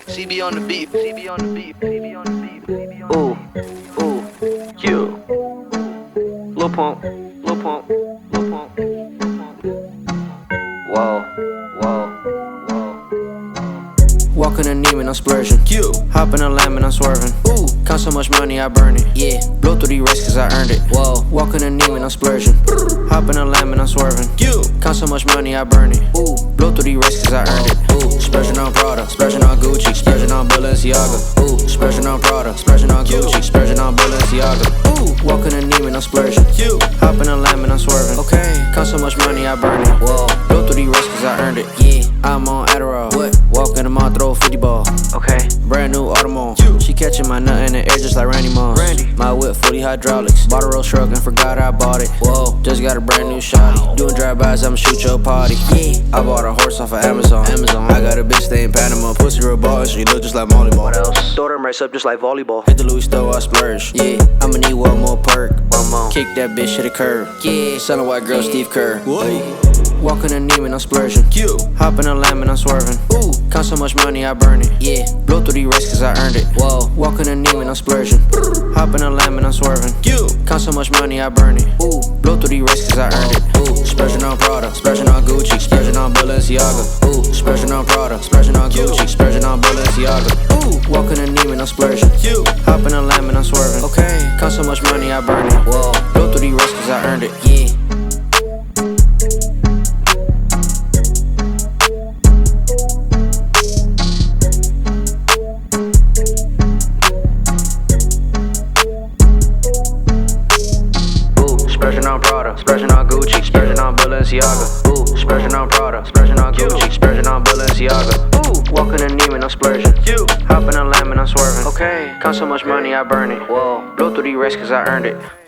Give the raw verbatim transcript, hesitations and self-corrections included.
C B on the beat, C B on the beat, C B on the beat, C B on the beat. Ooh, ooh, you. Lil Pump, Lil Pump, Lil Pump, Lil Pump. Whoa, whoa, whoa. Walk in a Neiman, I'm splurging. You. Hop in a lamb and I'm swerving. Ooh. Count so much money, I burn it. Yeah. Blow through these racks cause I earned it. Whoa. Walk in a Neiman, I'm splurging. Hop in a lamb and I'm swerving. You. Count so much money, I burn it. Ooh. Blow through these racks cause I earned it. Ooh. Splurging on Prada, splurging on Gucci, splurging on Balenciaga. Ooh. Splurging on Prada, splurging on Gucci, splurging on Balenciaga. Ooh. Walk in a Neiman, I'm splurging. You. Hop in a lamb and I'm swerving. Okay. Count so much money, I burn it. Whoa. Blow through these racks cause I earned it. Yeah. I'm on Adderall. What? Walk in the mall, throw a fifty ball. Okay. Brand new Audemars. You. She catching my nut in the air just like Randy Moss. Randy. My whip fully hydraulics. Bought a Rolls truck and forgot I bought it. Whoa. Just got a brand new shotty. Doing drive-bys, I'ma shoot your party. Yeah. I bought a horse off of Amazon. Amazon. I got a bitch stay in Panama. Pussy real ball and she look just like Molly Ball. What else? Throw them racks up just like volleyball. Hit the Louis store, I splurge. Yeah. I'ma need one more perk. One more. Kick that bitch to the curb. Yeah. Son of white girl, Steve Kerr. What? Walk in a Neiman, I'm splurging. You. Hop in a lamb and I'm swerving. Ooh. Count so much money, I burn it. Yeah. Blow through these racks cause I earned it. Whoa. Walk in a Neiman, I'm splurging. Hop in a lamb and I'm swerving. You. Count so much money, I burn it. Ooh. Blow through these racks cause I earned it. Ooh. Splurging on Prada, splurging on Gucci, splurging on Balenciaga. Ooh. Splurging on Prada, splurging on Gucci, splurging on Balenciaga. Ooh. Walk in a Neiman, I'm splurging. You. Hop in a lamb and I'm swerving. Okay. Count so much money, I burn it. Whoa. Blow through these racks cause I earned it. Yeah. Splurging on Prada, splurging on Gucci, splurging on Balenciaga. Ooh, splurging on Prada, splurging on Gucci, splurging on Balenciaga. Ooh, walking a Neiman, I'm splurging. You. Hop in a lamb and I'm swerving. Okay. Count so much money, I burn it. Whoa. Blow through these racks cause I earned it.